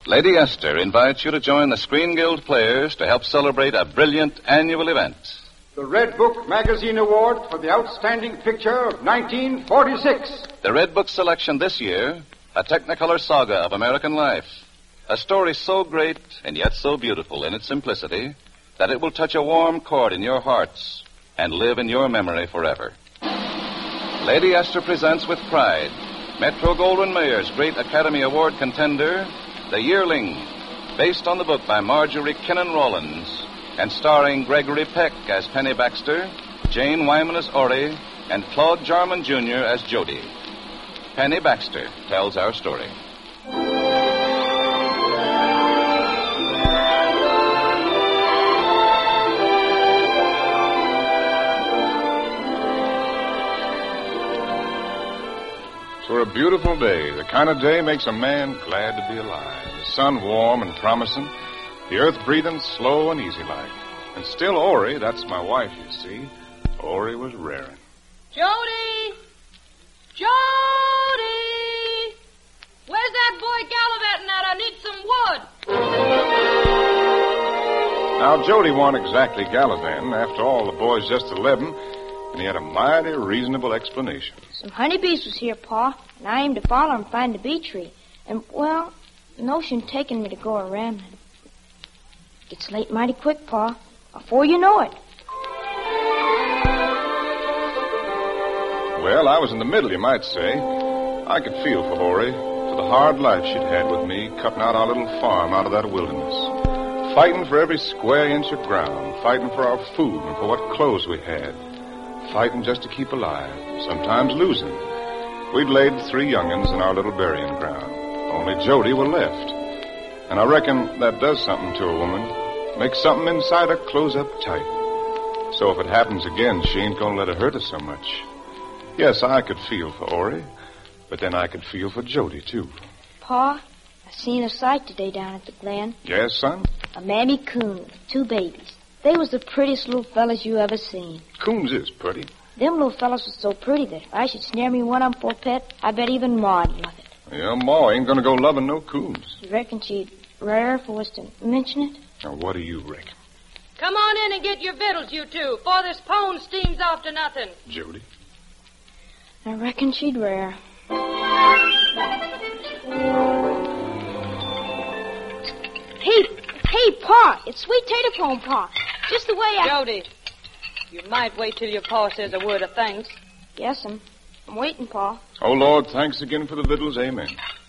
Lady Esther invites you to join the Screen Guild players to help celebrate a brilliant annual event. The Red Book Magazine Award for the Outstanding Picture of 1946. The Red Book selection this year, a Technicolor saga of American life. A story so great and yet so beautiful in its simplicity that it will touch a warm chord in your hearts and live in your memory forever. Lady Esther presents with pride Metro-Goldwyn-Mayer's great Academy Award contender, The Yearling, based on the book by Marjorie Kinnan Rawlins, and starring Gregory Peck as Penny Baxter, Jane Wyman as Ori, and Claude Jarman Jr. as Jody. Penny Baxter tells our story. For a beautiful day, the kind of day makes a man glad to be alive. The sun warm and promising, the earth breathing slow and easy like. And still Ori, that's my wife, you see, Ori was raring. Jody! Jody! Where's that boy gallivanting at? I need some wood. Now, Jody wasn't exactly gallivanting. After all, the boy's just 11, and he had a mighty reasonable explanation. Some honeybees was here, Pa, and I aimed to follow and find the bee tree. And, well, the notion taking me to go around it. It's late mighty quick, Pa, before you know it. Well, I was in the middle, you might say. I could feel for Ori, for the hard life she'd had with me, cutting out our little farm out of that wilderness. Fighting for every square inch of ground, fighting for our food and for what clothes we had. Fighting just to keep alive, sometimes losing. We'd laid 3 young'uns in our little burying ground. Only Jody were left. And I reckon that does something to a woman. Makes something inside her close up tight. So if it happens again, she ain't gonna let it hurt her so much. Yes, I could feel for Ori, but then I could feel for Jody, too. Pa, I seen a sight today down at the Glen. Yes, son? A mammy coon with 2 babies. They was the prettiest little fellas you ever seen. Coons is pretty. Them little fellas was so pretty that if I should snare me one of them for a pet, I bet even Ma'd love it. Yeah, Ma ain't gonna go loving no coons. You reckon she'd rare for us to mention it? Now, what do you reckon? Come on in and get your victuals, you two, before this pone steams off to nothing. Jody? I reckon she'd rare. Hey, Pa, it's sweet tater pone, Pa. Just the way I... Jody, you might wait till your pa says a word of thanks. Yes, I'm waiting, Pa. Oh, Lord, thanks again for the victuals. Amen.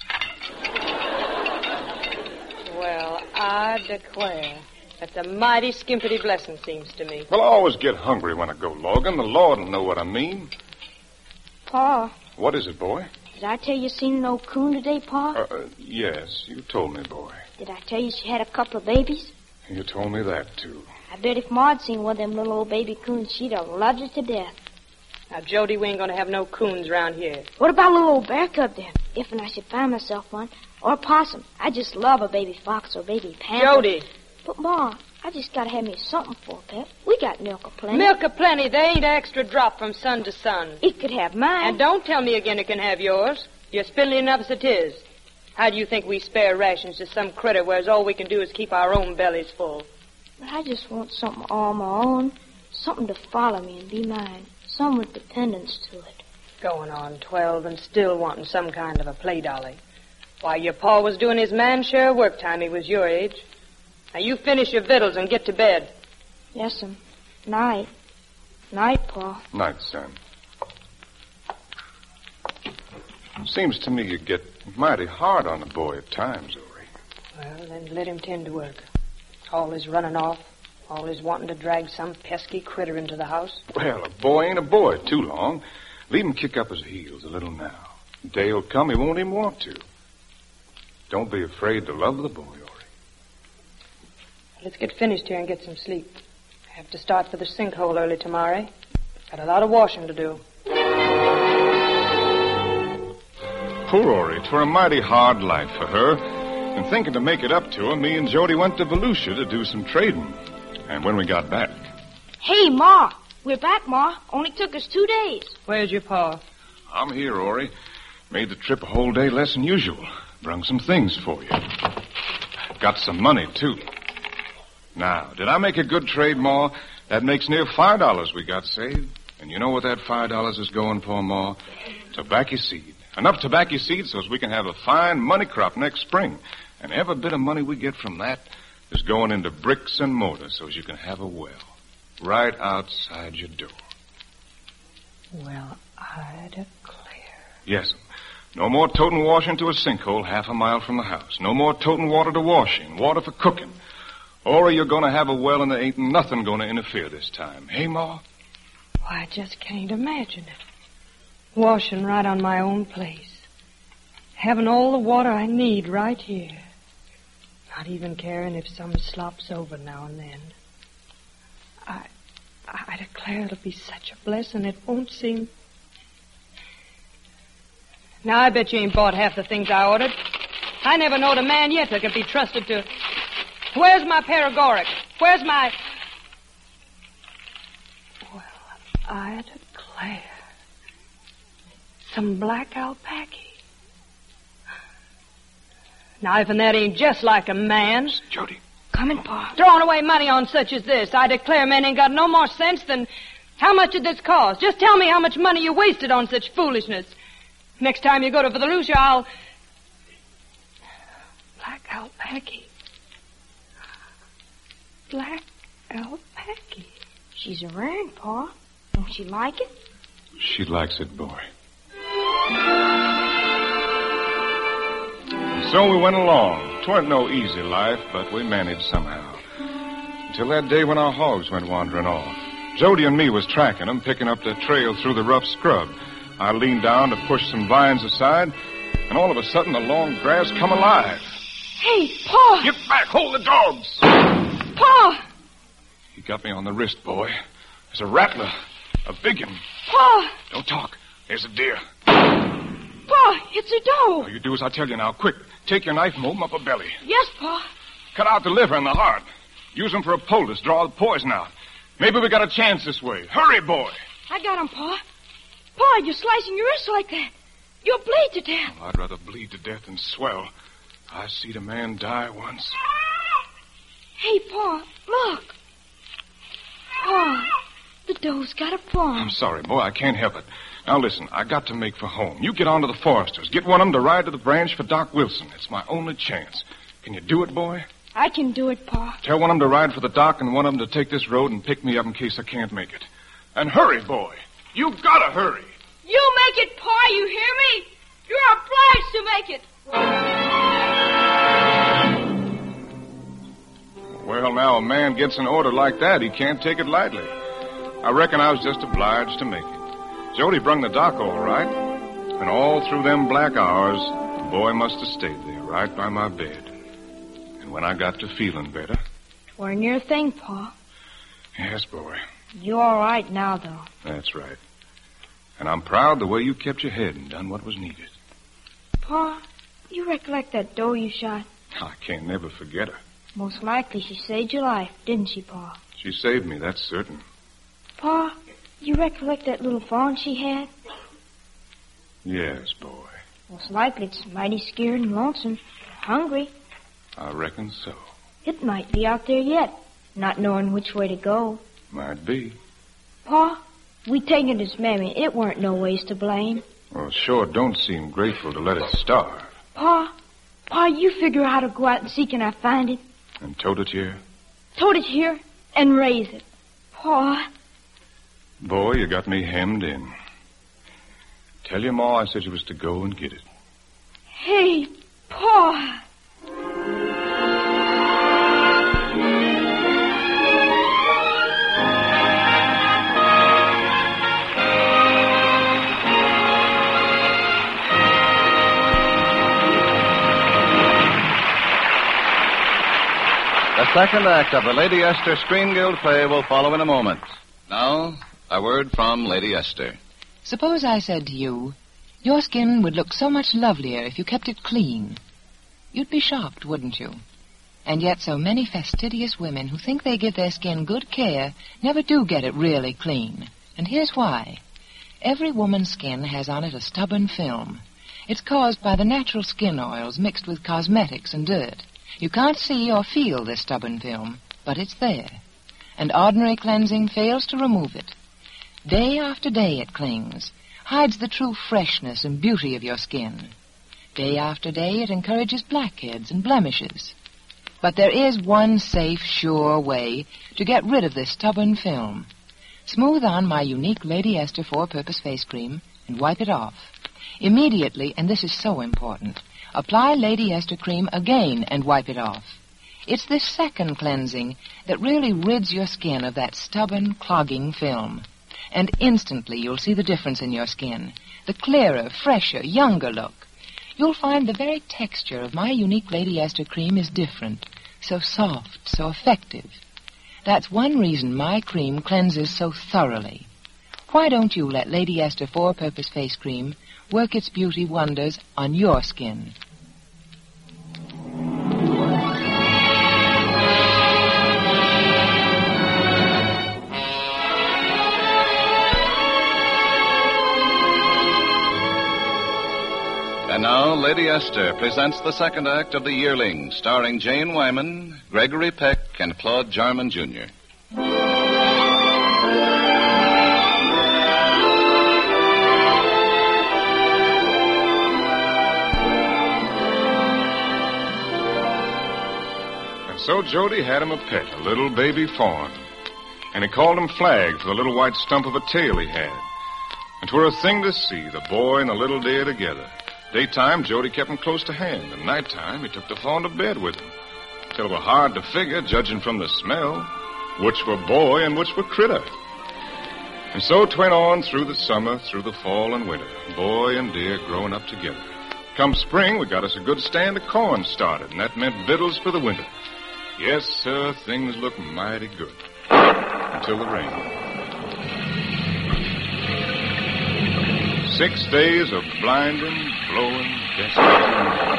Well, I declare. That's a mighty skimpity blessing, seems to me. Well, I always get hungry when I go logging. The Lord will know what I mean. Pa. What is it, boy? Did I tell you seen an old coon today, Pa? Yes, you told me, boy. Did I tell you she had a couple of babies? You told me that, too. I bet if Ma'd seen one of them little old baby coons, she'd have loved it to death. Now, Jody, we ain't gonna have no coons around here. What about a little old bear cub, then? If and I should find myself one. Or a possum. I just love a baby fox or a baby panther. Jody! But, Ma, I just gotta have me something for a pet. We got milk aplenty. Milk aplenty. They ain't an extra drop from sun to sun. It could have mine. And don't tell me again it can have yours. You're spindly enough as it is. How do you think we spare rations to some critter, whereas all we can do is keep our own bellies full? But I just want something all my own. Something to follow me and be mine. Some with dependence to it. Going on 12 and still wanting some kind of a play dolly. Why, your pa was doing his man's share of work time he was your age. Now, you finish your victuals and get to bed. Yes'm. Night. Night, Pa. Night, son. Seems to me you get mighty hard on the boy at times, Ori. Well, then let him tend to work. Always running off. Always wanting to drag some pesky critter into the house. Well, a boy ain't a boy too long. Leave him kick up his heels a little now. The day will come he won't even want to. Don't be afraid to love the boy, Ori. Let's get finished here and get some sleep. I have to start for the sinkhole early tomorrow. Got a lot of washing to do. Poor Ori, 'twere a mighty hard life for her. And thinking to make it up to her, me and Jody went to Volusia to do some trading. And when we got back... Hey, Ma. We're back, Ma. Only took us 2 days. Where's your pa? I'm here, Ori. Made the trip a whole day less than usual. Brung some things for you. got some money, too. Now, did I make a good trade, Ma? That makes near $5 we got saved. And you know what that $5 is going for, Ma? Tobacco seed. Enough tobacco seed so as we can have a fine money crop next spring. And every bit of money we get from that is going into bricks and mortar so as you can have a well right outside your door. Well, I declare. Yes. No more toting wash into a sinkhole half a mile from the house. No more toting water to wash in, water for cooking. Or you're going to have a well and there ain't nothing going to interfere this time. Hey, Ma? Why, I just can't imagine it. Washing right on my own place. Having all the water I need right here. Not even caring if some slops over now and then. I declare it'll be such a blessing it won't seem... Now, I bet you ain't bought half the things I ordered. I never knowed a man yet that could be trusted to... Where's my paregoric? Where's my... Well, I declare. Some black alpaca. Now, if that ain't just like a man... Jody. Coming, Pa. Throwing away money on such as this. I declare men ain't got no more sense than... How much did this cost? Just tell me how much money you wasted on such foolishness. Next time you go to Volusia, I'll... Black alpaca. Black alpaca. She's a rare, Pa. Don't she like it? She likes it, boy. And so we went along. 'Twarn't no easy life, but we managed somehow. Until that day when our hogs went wandering off. Jody and me was tracking them, picking up the trail through the rough scrub. I leaned down to push some vines aside, and all of a sudden the long grass come alive. Hey, Pa! Get back! Hold the dogs! Pa! He got me on the wrist, boy. There's a rattler. A big one. Pa! Don't talk. There's a deer. Pa, it's a doe. All you do as I tell you now. Quick, take your knife and open up a belly. Yes, Pa. Cut out the liver and the heart. Use them for a poultice. Draw the poison out. Maybe we got a chance this way. Hurry, boy. I got him, Pa. Pa, you're slicing your wrist like that. You'll bleed to death. Oh, I'd rather bleed to death than swell. I seen a man die once. Hey, Pa, look. Pa, the doe's got a paw. I'm sorry, boy. I can't help it. Now, listen. I got to make for home. You get on to the Foresters. Get one of them to ride to the branch for Doc Wilson. It's my only chance. Can you do it, boy? I can do it, Pa. Tell one of them to ride for the doc and one of them to take this road and pick me up in case I can't make it. And hurry, boy. You gotta hurry. You make it, Pa, you hear me? You're obliged to make it. Well, now, a man gets an order like that, he can't take it lightly. I reckon I was just obliged to make it. Jody brung the doc all right. And all through them black hours, the boy must have stayed there, right by my bed. And when I got to feeling better... We're near a thing, Pa. Yes, boy. You're all right now, though. That's right. And I'm proud the way you kept your head and done what was needed. Pa, you recollect that doe you shot? I can't never forget her. Most likely she saved your life, didn't she, Pa? She saved me, that's certain. Pa, you recollect that little fawn she had? Yes, boy. Most likely it's mighty scared and lonesome, hungry. I reckon so. It might be out there yet, not knowing which way to go. Might be. Pa, we take it as Mammy. It weren't no ways to blame. Well, sure don't seem grateful to let it starve. Pa, you figure how to go out and see can I find it. And tote it here? Tote it here and raise it. Pa. Boy, you got me hemmed in. Tell your ma I said you was to go and get it. Hey, Pa. The second act of the Lady Esther Screen Guild play will follow in a moment. Now, a word from Lady Esther. Suppose I said to you, your skin would look so much lovelier if you kept it clean. You'd be shocked, wouldn't you? And yet so many fastidious women who think they give their skin good care never do get it really clean. And here's why. Every woman's skin has on it a stubborn film. It's caused by the natural skin oils mixed with cosmetics and dirt. You can't see or feel this stubborn film, but it's there. And ordinary cleansing fails to remove it. Day after day it clings, hides the true freshness and beauty of your skin. Day after day it encourages blackheads and blemishes. But there is one safe, sure way to get rid of this stubborn film. Smooth on my unique Lady Esther four-purpose face cream and wipe it off. Immediately, and this is so important, apply Lady Esther cream again and wipe it off. It's this second cleansing that really rids your skin of that stubborn, clogging film. And instantly you'll see the difference in your skin. The clearer, fresher, younger look. You'll find the very texture of my unique Lady Esther cream is different. So soft, so effective. That's one reason my cream cleanses so thoroughly. Why don't you let Lady Esther four-purpose face cream work its beauty wonders on your skin? And now, Lady Esther presents the second act of The Yearling, starring Jane Wyman, Gregory Peck, and Claude Jarman, Jr. And so Jody had him a pet, a little baby fawn. And he called him Flag for the little white stump of a tail he had. And 'twere a thing to see, the boy and the little deer together. Daytime, Jody kept him close to hand, and nighttime, he took the fawn to bed with him. Till it were hard to figure, judging from the smell, which were boy and which were critter. And so 'twent on through the summer, through the fall and winter, boy and deer growing up together. Come spring, we got us a good stand of corn started, and that meant victuals for the winter. Yes, sir, things looked mighty good. Until the rain. 6 days of blinding, blowing, desperate rain.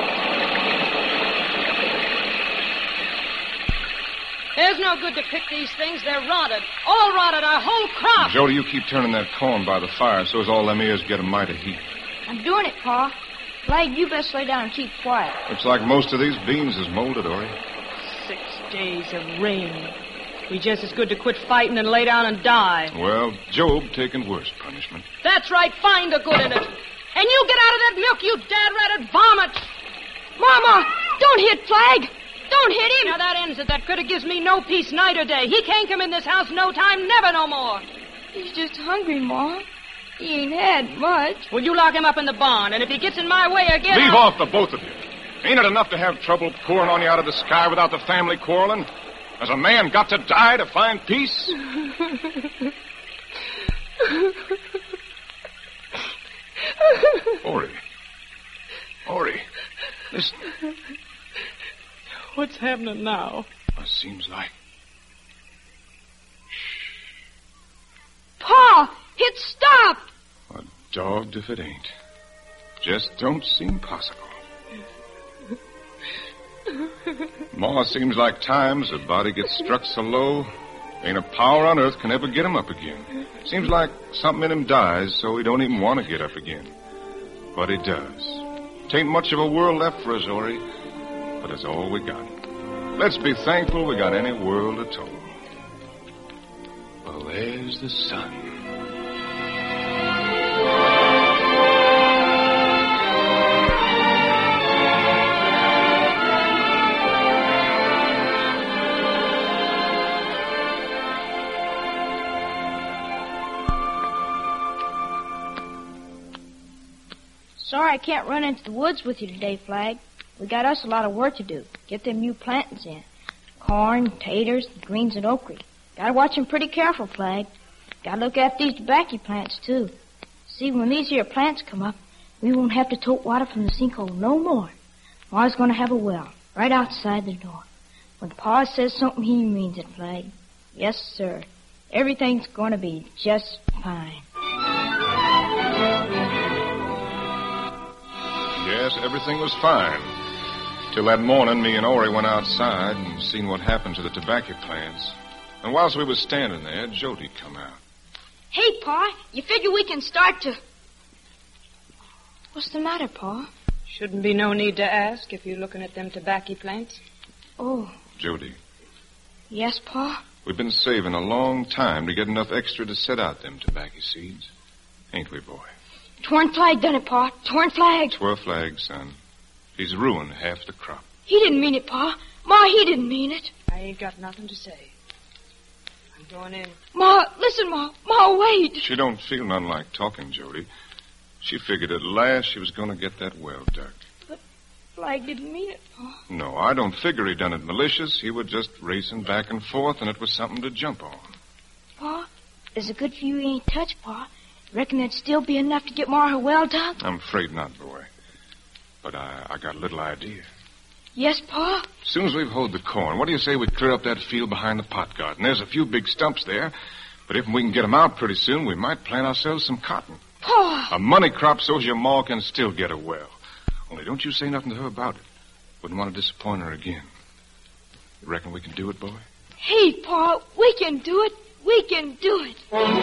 There's no good to pick these things. They're rotted. All rotted, our whole crop. Jody, you keep turning that corn by the fire so as all them ears get a mite of heat. I'm doing it, Pa. Flag, you best lay down and keep quiet. Looks like most of these beans is molded, Ori. 6 days of rain. We just as good to quit fighting and lay down and die. Well, Job taking worse punishment. That's right. Find the good in it. And you get out of that milk, you dad-ratted vomit. Mama, don't hit Flag. Don't hit him. Now that ends it. That critter gives me no peace night or day. He can't come in this house no time, never no more. He's just hungry, Ma. He ain't had much. Well, you lock him up in the barn, and if he gets in my way again... Leave off, the both of you. Ain't it enough to have trouble pouring on you out of the sky without the family quarreling? Has a man got to die to find peace? Ori, listen. What's happening now? It seems like... Pa, it's stopped. A dogged if it ain't. Just don't seem possible. Ma, seems like times a body gets struck so low, ain't a power on earth can ever get him up again. Seems like something in him dies so he don't even want to get up again. But he does. Tain't much of a world left for us, Ori, but it's all we got. Let's be thankful we got any world at all. Well, there's the sun. Sorry I can't run into the woods with you today, Flag. We got us a lot of work to do. Get them new plantings in. Corn, taters, greens, and okra. Gotta watch them pretty careful, Flag. Gotta look after these tobacco plants, too. See, when these here plants come up, we won't have to tote water from the sinkhole no more. Ma's gonna have a well right outside the door. When Pa says something, he means it, Flag. Yes, sir. Everything's gonna be just fine. Yes, everything was fine. Till that morning, me and Ori went outside and seen what happened to the tobacco plants. And whilst we was standing there, Jody come out. Hey, Pa, you figure we can start to... What's the matter, Pa? Shouldn't be no need to ask if you're looking at them tobacco plants. Oh, Jody, yes, Pa? we've been saving a long time to get enough extra to set out them tobacco seeds. Ain't we, boy? Torn flag done it, Pa. Torn flag. 12 flags, son. He's ruined half the crop. He didn't mean it, Pa. Ma, he didn't mean it. I ain't got nothing to say. I'm going in. Ma, listen, Ma. Ma, wait. She don't feel none like talking, Jody. She figured at last she was going to get that well dug. Flag didn't mean it, Pa. No, I don't figure he done it malicious. He was just racing back and forth, and it was something to jump on. Pa, is it good for you he ain't touched, Pa? Reckon that'd still be enough to get Ma her well dug? I'm afraid not, boy. But I got a little idea. Yes, Pa? As soon as we've hoed the corn, what do you say we clear up that field behind the pot garden? There's a few big stumps there, but if we can get 'em out pretty soon, we might plant ourselves some cotton. Pa! A money crop so's your ma can still get a well. Only don't you say nothing to her about it. Wouldn't want to disappoint her again. You reckon we can do it, boy? Hey, Pa, we can do it. We can do it.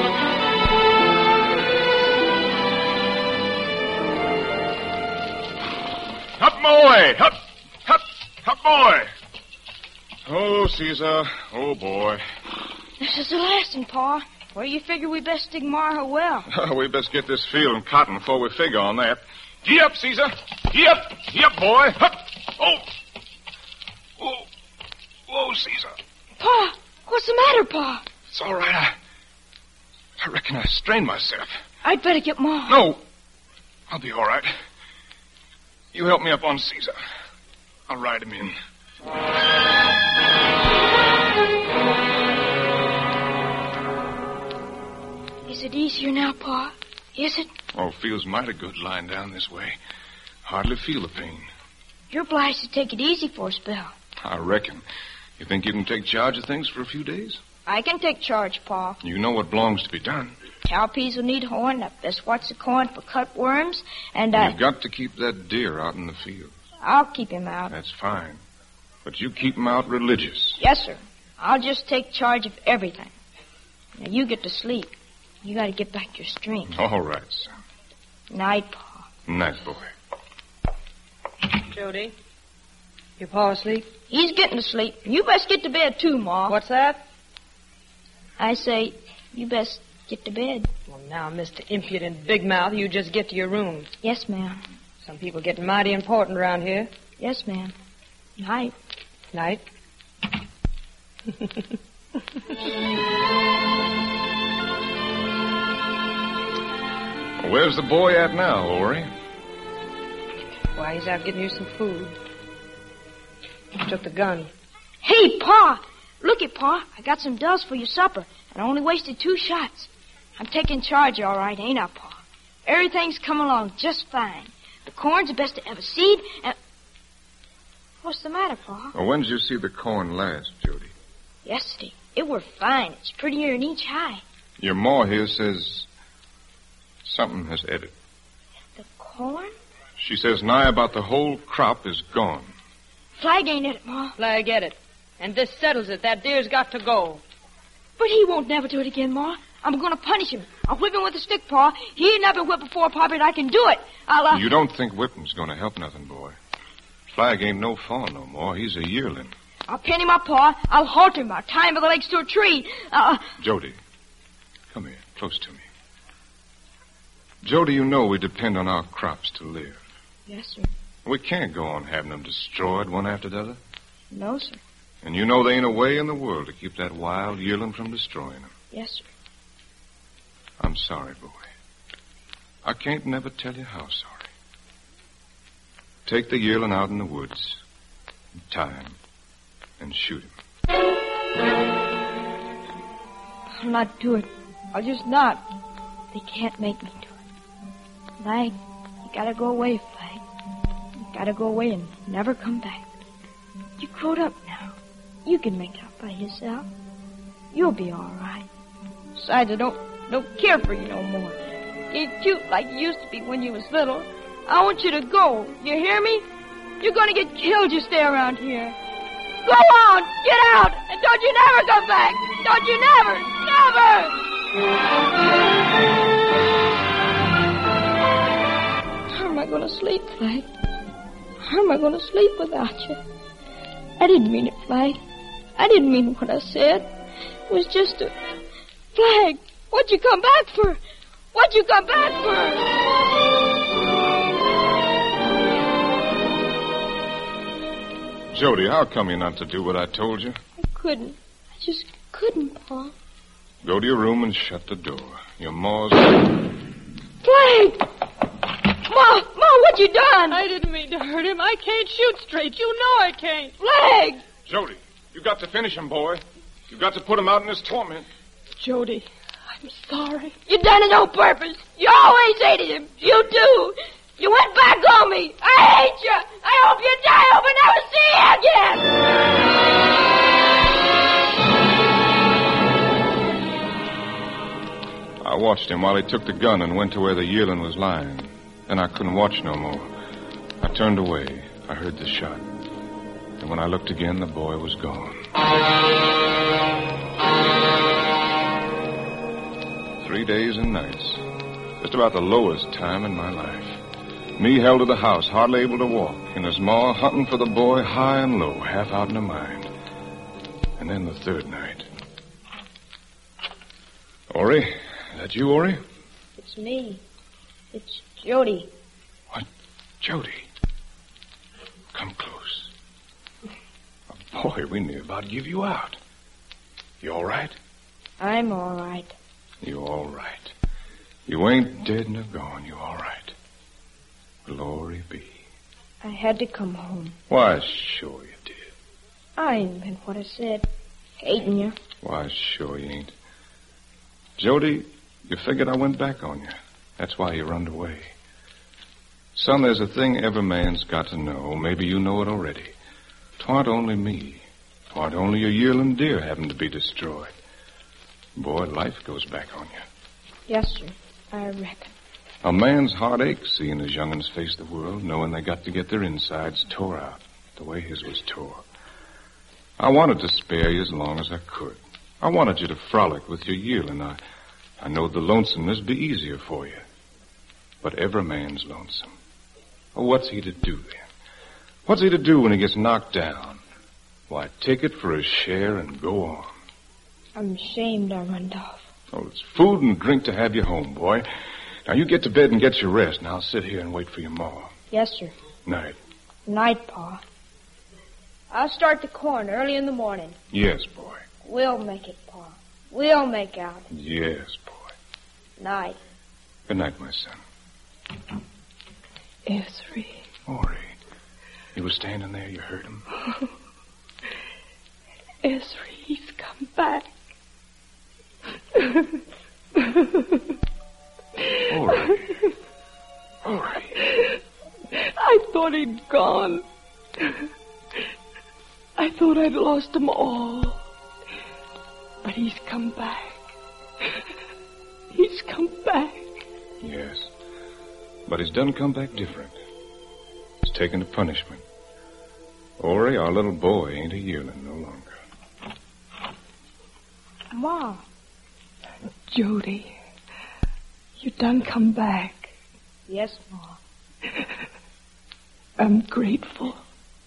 Up, boy! Up! Up! Up, boy! Oh, Caesar. Oh, boy. This is the last one, Pa. Where do you figure we best dig Ma her well? We best get this field and cotton before we figure on that. Gee up, Caesar. Gee up. Gee up, boy. Up. Oh. Oh. Whoa, Caesar. Pa, what's the matter, Pa? It's all right. I reckon I strained myself. I'd better get Ma. No. I'll be all right. You help me up on Caesar. I'll ride him in. Is it easier now, Pa? Is it? Oh, feels mighty good lying down this way. Hardly feel the pain. You're obliged to take it easy for a spell. I reckon. You think you can take charge of things for a few days? I can take charge, Pa. You know what belongs to be done. Cowpeas will need horn. I best watch the corn for cutworms. And You've got to keep that deer out in the field. I'll keep him out. That's fine. But you keep him out religious. Yes, sir. I'll just take charge of everything. Now, you get to sleep. You got to get back your strength. All right, son. Night, Pa. Night, boy. Jody, your pa asleep? He's getting to sleep. You best get to bed, too, Ma. What's that? I say, you best get to bed. Well, now, Mr. Impudent Big Mouth, you just get to your room. Yes, ma'am. Some people get mighty important around here. Yes, ma'am. Night. Night. Where's the boy at now, Ori? Why, he's out getting you some food. He took the gun. Hey, Pa! Look it, Pa. I got some dulls for your supper, and I only wasted 2 shots. I'm taking charge all right, ain't I, Pa? Everything's coming along just fine. The corn's the best to ever seed, and... What's the matter, Pa? Well, when did you see the corn last, Jody? Yesterday. It were fine. It's prettier than each high. Your ma here says something has edited. The corn? She says nigh about the whole crop is gone. Flag ain't in it, Ma. Flag get it. And this settles it. That deer's got to go. But he won't never do it again, Ma. I'm going to punish him. I'll whip him with a stick, Pa. He ain't never whipped before, Pa, but I can do it. You don't think whipping's going to help nothing, boy. Flag ain't no fawn no more. He's a yearling. I'll pin him up, Pa. I'll halt him. I'll tie him by the legs to a tree. Jody, come here, close to me. Jody, you know we depend on our crops to live. Yes, sir. We can't go on having them destroyed one after the other. No, sir. And you know there ain't a way in the world to keep that wild yearling from destroying them. Yes, sir. I'm sorry, boy. I can't never tell you how sorry. Take the yearling out in the woods, and tie him, and shoot him. I'll not do it. I'll just not. They can't make me do it. Flag, you gotta go away, Flag. You gotta go away and never come back. You growed up now. You can make out by yourself. You'll be all right. Besides, I don't care for you no more. You ain't cute like you used to be when you was little. I want you to go. You hear me? You're gonna get killed. You stay around here. Go on, get out, and don't you never come back. Don't you never. How am I gonna sleep, Flag? How am I going to sleep without you? I didn't mean it, Flag. I didn't mean what I said. It was just a... Flag, what'd you come back for? What'd you come back for? Jody, how come you not to do what I told you? I couldn't. I just couldn't, Pa. Go to your room and shut the door. Your ma's... Flag! Ma, what you done? I didn't mean to hurt him. I can't shoot straight. You know I can't. Flag! Jody, you got to finish him, boy. You got to put him out in his torment. Jody, I'm sorry. You done it on purpose. You always hated him. You do. You went back on me. I hate you. I hope you die. I hope I never see you again. I watched him while he took the gun and went to where the yearling was lying. Then I couldn't watch no more. I turned away. I heard the shot. And when I looked again, the boy was gone. 3 days and nights. Just about the lowest time in my life. Me held to the house, hardly able to walk, and his ma hunting for the boy high and low, half out in her mind. And then the third night. Ori? Is that you, Ori? It's me. It's Jody. What? Jody? Come close. Oh, boy, we near about give you out. You all right? I'm all right. You all right. You ain't dead nor gone. You all right. Glory be. I had to come home. Why, sure you did. I ain't meant what I said. Hating you. Why, sure you ain't. Jody, you figured I went back on you. That's why you runned away. Son, there's a thing every man's got to know. Maybe you know it already. 'Twarn't only me. 'Twarn't only your yearling deer having to be destroyed. Boy, life goes back on you. Yes, sir. I reckon. A man's heart aches seeing his young'uns face the world, knowing they got to get their insides tore out, the way his was tore. I wanted to spare you as long as I could. I wanted you to frolic with your yearling. I knowed the lonesomeness be easier for you. But every man's lonesome. Oh, what's he to do then? What's he to do when he gets knocked down? Why, take it for his share and go on. I'm ashamed I run off. Oh, it's food and drink to have you home, boy. Now, you get to bed and get your rest, and I'll sit here and wait for your ma. Yes, sir. Night. Night, Pa. I'll start the corn early in the morning. Yes, boy. We'll make it, Pa. We'll make out. Yes, boy. Night. Good night, my son. Esri. Ori. He was standing there. You heard him. Esri, he's come back. Ori. Ori. I thought he'd gone. I thought I'd lost them all. But he's come back. He's come back. Yes. But he's done come back different. He's taken a punishment. Ori, our little boy, ain't a yearling no longer. Ma. Jody, you done come back. Yes, Ma. I'm grateful.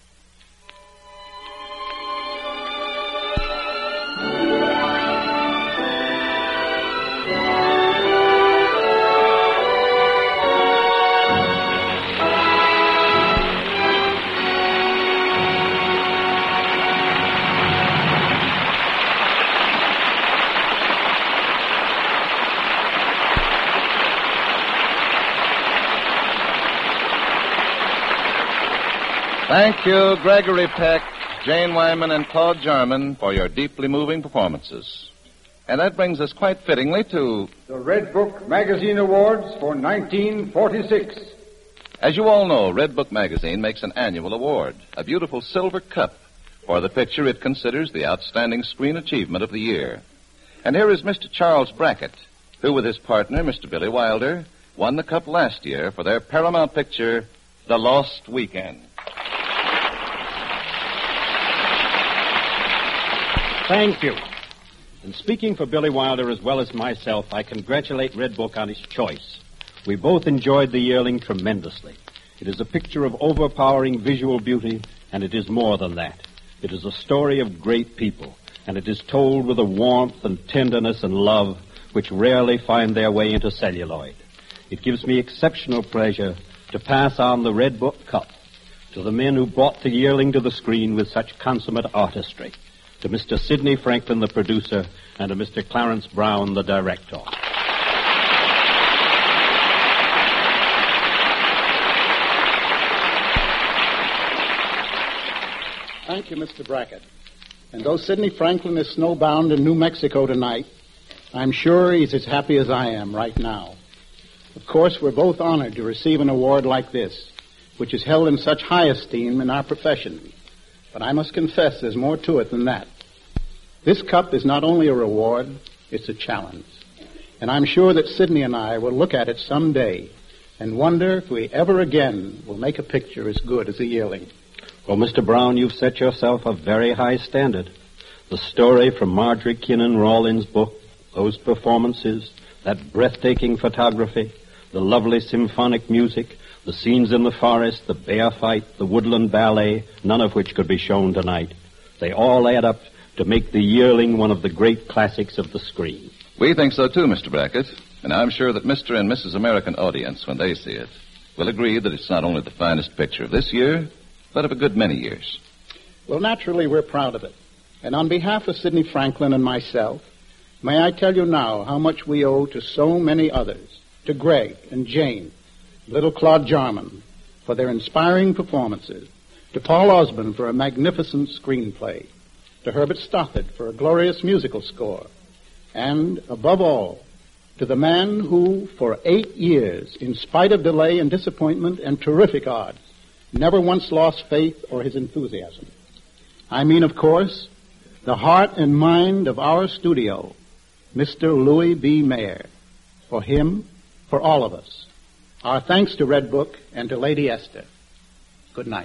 Thank you, Gregory Peck, Jane Wyman, and Claude Jarman for your deeply moving performances. And that brings us quite fittingly to the Red Book Magazine Awards for 1946. As you all know, Red Book Magazine makes an annual award, a beautiful silver cup, for the picture it considers the outstanding screen achievement of the year. And here is Mr. Charles Brackett, who with his partner, Mr. Billy Wilder, won the cup last year for their Paramount picture, The Lost Weekend. Thank you. And speaking for Billy Wilder as well as myself, I congratulate Red Book on his choice. We both enjoyed the yearling tremendously. It is a picture of overpowering visual beauty, and it is more than that. It is a story of great people, and it is told with a warmth and tenderness and love which rarely find their way into celluloid. It gives me exceptional pleasure to pass on the Red Book Cup to the men who brought the yearling to the screen with such consummate artistry, to Mr. Sidney Franklin, the producer, and to Mr. Clarence Brown, the director. Thank you, Mr. Brackett. And though Sidney Franklin is snowbound in New Mexico tonight, I'm sure he's as happy as I am right now. Of course, we're both honored to receive an award like this, which is held in such high esteem in our profession. But I must confess there's more to it than that. This cup is not only a reward, it's a challenge. And I'm sure that Sidney and I will look at it someday and wonder if we ever again will make a picture as good as The Yearling. Well, Mr. Brown, you've set yourself a very high standard. The story from Marjorie Kinnan Rawlins' book, those performances, that breathtaking photography, the lovely symphonic music, the scenes in the forest, the bear fight, the woodland ballet, none of which could be shown tonight. They all add up to make The Yearling one of the great classics of the screen. We think so, too, Mr. Brackett. And I'm sure that Mr. and Mrs. American audience, when they see it, will agree that it's not only the finest picture of this year, but of a good many years. Well, naturally, we're proud of it. And on behalf of Sidney Franklin and myself, may I tell you now how much we owe to so many others, to Greg and Jane, little Claude Jarman, for their inspiring performances, to Paul Osborne for a magnificent screenplay, to Herbert Stothard for a glorious musical score, and, above all, to the man who, for 8 years, in spite of delay and disappointment and terrific odds, never once lost faith or his enthusiasm. I mean, of course, the heart and mind of our studio, Mr. Louis B. Mayer. For him, for all of us. Our thanks to Red Book and to Lady Esther. Good night.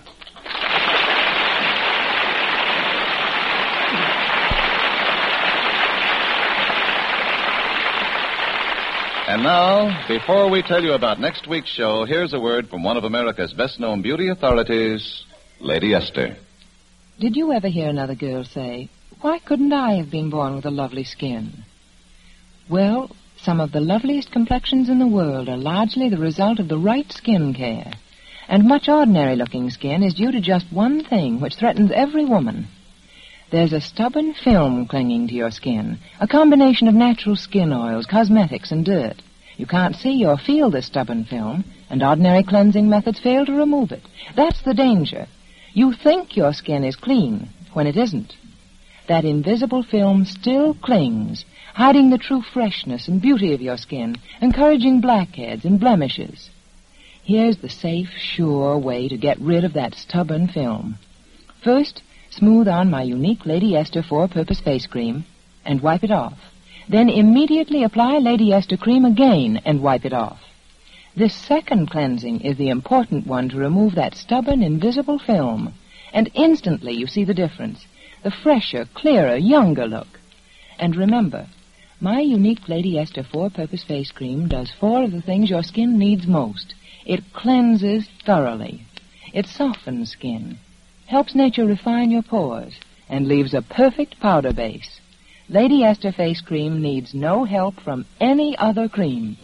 And now, before we tell you about next week's show, here's a word from one of America's best-known beauty authorities, Lady Esther. Did you ever hear another girl say, "Why couldn't I have been born with a lovely skin?" Well, some of the loveliest complexions in the world are largely the result of the right skin care. And much ordinary-looking skin is due to just one thing which threatens every woman. There's a stubborn film clinging to your skin, a combination of natural skin oils, cosmetics, and dirt. You can't see or feel this stubborn film, and ordinary cleansing methods fail to remove it. That's the danger. You think your skin is clean when it isn't. That invisible film still clings, hiding the true freshness and beauty of your skin, encouraging blackheads and blemishes. Here's the safe, sure way to get rid of that stubborn film. First, smooth on my unique Lady Esther 4-purpose face cream and wipe it off. Then immediately apply Lady Esther cream again and wipe it off. This second cleansing is the important one to remove that stubborn, invisible film. And instantly you see the difference. The fresher, clearer, younger look. And remember, my unique Lady Esther 4-purpose face cream does 4 of the things your skin needs most. It cleanses thoroughly. It softens skin, helps nature refine your pores, and leaves a perfect powder base. Lady Esther face cream needs no help from any other cream.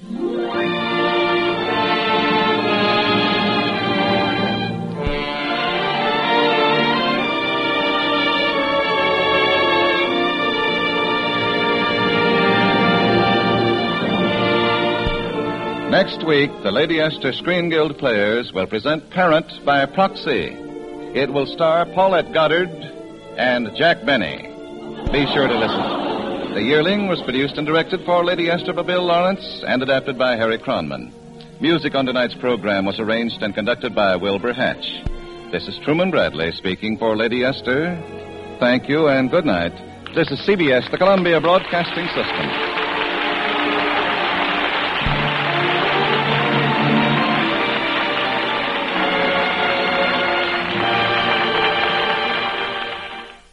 Next week, the Lady Esther Screen Guild players will present Parent by Proxy. It will star Paulette Goddard and Jack Benny. Be sure to listen. The Yearling was produced and directed for Lady Esther by Bill Lawrence and adapted by Harry Cronman. Music on tonight's program was arranged and conducted by Wilbur Hatch. This is Truman Bradley speaking for Lady Esther. Thank you and good night. This is CBS, the Columbia Broadcasting System.